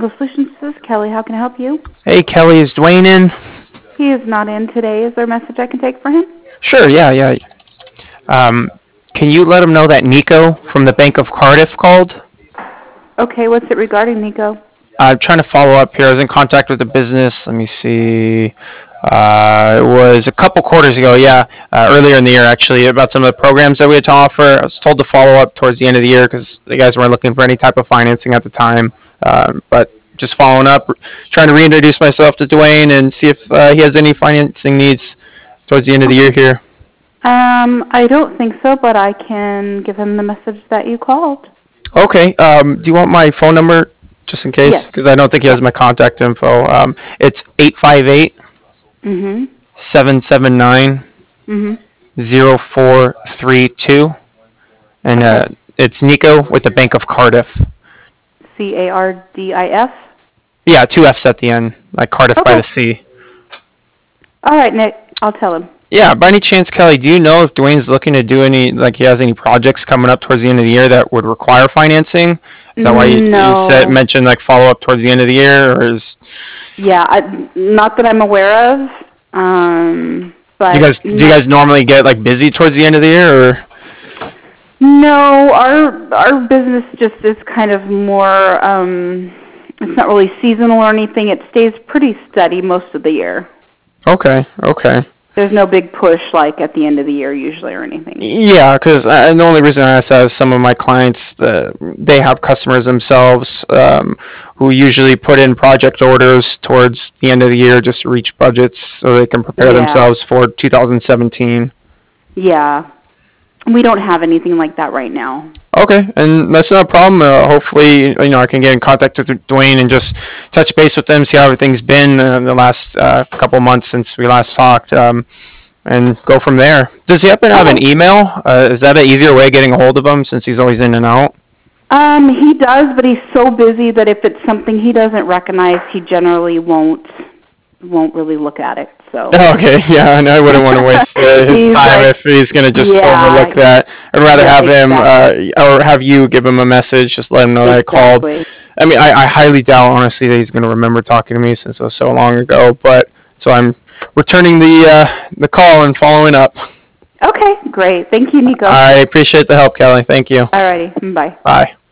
Technical Solutions. This is Kelly. How can I help you? Hey, Kelly, is Dwayne in? He is not in today. Is there a message I can take for him? Sure, yeah. Um, can you let him know that Nico from the Bank of Cardiff called? Okay, what's it regarding, Nico? I'm trying to follow up here. I was in contact with the business. Let me see. It was a couple quarters ago, earlier in the year actually, about some of the programs that we had to offer. I was told to follow up towards the end of the year because the guys weren't looking for any type of financing at the time. But just following up, trying to reintroduce myself to Dwayne and see if he has any financing needs towards the end of the year here. I don't think so, but I can give him the message that you called. Okay. Do you want my phone number just in case? Yes. Because I don't think he has my contact info. It's 858 Mm-hmm. 779 Mm-hmm. 0432. And Okay. it's Nico with the Bank of Cardiff. Cardif? Yeah, two F's at the end, like Cardiff by Okay. the sea. All right, Nick. I'll tell him. Yeah, by any chance, Kelly, do you know if Dwayne's looking to do he has any projects coming up towards the end of the year that would require financing? Is that why you No. mentioned like follow up towards the end of the year, or is Yeah, not that I'm aware of. But do you guys normally get like busy towards the end of the year, or? No, our business just is kind of more. It's not really seasonal or anything. It stays pretty steady most of the year. Okay. There's no big push like at the end of the year usually or anything. Yeah, because the only reason I ask that is some of my clients, they have customers themselves who usually put in project orders towards the end of the year just to reach budgets so they can prepare themselves for 2017. Yeah. We don't have anything like that right now. Okay, and that's not a problem. Hopefully, I can get in contact with Dwayne and just touch base with them, see how everything's been in the last couple months since we last talked, and go from there. Does he happen to have an email? Is that an easier way of getting a hold of him since he's always in and out? He does, but he's so busy that if it's something he doesn't recognize, he generally won't really look at it. So. Okay, yeah, and I wouldn't want to waste his time if he's going to just overlook that. I'd rather have him or have you give him a message, just let him know that I called. I mean, I highly doubt, honestly, that he's going to remember talking to me since it was so long ago, but so I'm returning the call and following up. Okay, great. Thank you, Nico. I appreciate the help, Kelly. Thank you. All righty. Bye. Bye.